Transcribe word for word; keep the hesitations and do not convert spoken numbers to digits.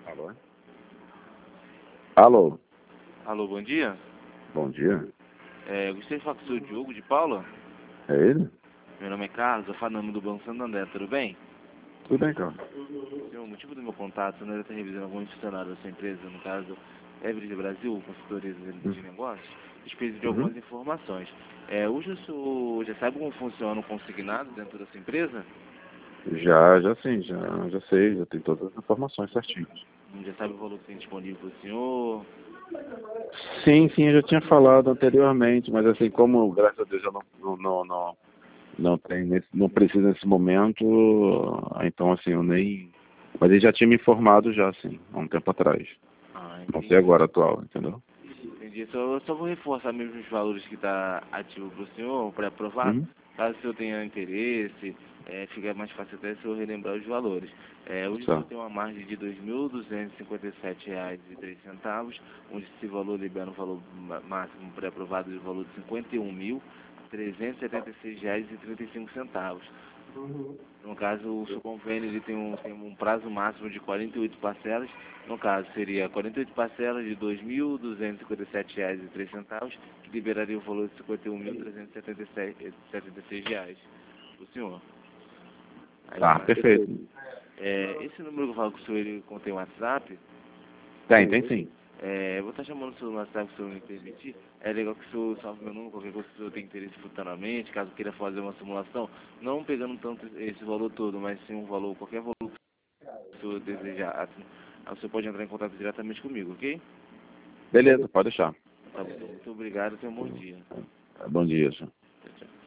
Alô? Alô? Alô, bom dia. Bom dia. É, gostaria de falar com o senhor Diogo de Paula. É ele? Meu nome é Carlos, eu falo em nome do Banco Santander, tudo bem? Tudo bem, cara? Senhor, o motivo do meu contato, né, eu estou revisando alguns funcionários da sua empresa, no caso, Everest Brasil, consultoria Hum. de negócios, respeito de Uhum. algumas informações. É, hoje o senhor já sabe como funciona o consignado dentro da sua empresa? Já, já sim, já, já sei, já tem todas as informações certinhas. Já sabe o valor que tem disponível para o senhor? Sim, sim, eu já tinha falado anteriormente, mas assim, como graças a Deus eu não, não, não, não, não, tem nesse, não preciso nesse momento, então assim, eu nem. Mas ele já tinha me informado já, assim, há um tempo atrás. Ah, Não sei entendi. agora atual, entendeu? Entendi. Só, eu só vou reforçar mesmo os valores que está ativo para o senhor, pré-aprovado. Uhum. Caso o senhor tenha interesse, é, fica mais fácil até se eu relembrar os valores. É, hoje o senhor Tá. tem uma margem de dois mil duzentos e cinquenta e sete reais e três centavos, onde esse valor libera um valor ma- máximo pré-aprovado de valor de cinquenta e um mil trezentos e setenta e seis reais e trinta e cinco centavos. No caso, o seu convênio ele tem, um, tem um prazo máximo de quarenta e oito parcelas. No caso, seria quarenta e oito parcelas de dois mil duzentos e cinquenta e sete reais e três centavos, que liberaria o valor de cinquenta e um mil trezentos e setenta e seis reais para o senhor. Aí, Tá, perfeito. é, esse número que eu falo com o senhor, ele contém WhatsApp. Tem, tem sim. É, eu vou estar chamando o senhor no WhatsApp, se o senhor me permitir. É legal que o senhor salve meu número, qualquer coisa que o senhor tenha interesse futuramente, caso queira fazer uma simulação, não pegando tanto esse valor todo, mas sim um valor, qualquer valor que o senhor desejar, assim, aí você pode entrar em contato diretamente comigo, ok? Beleza, pode deixar. Tá bom, então, muito obrigado, tenha um bom dia. Bom dia, senhor. Tchau, tchau.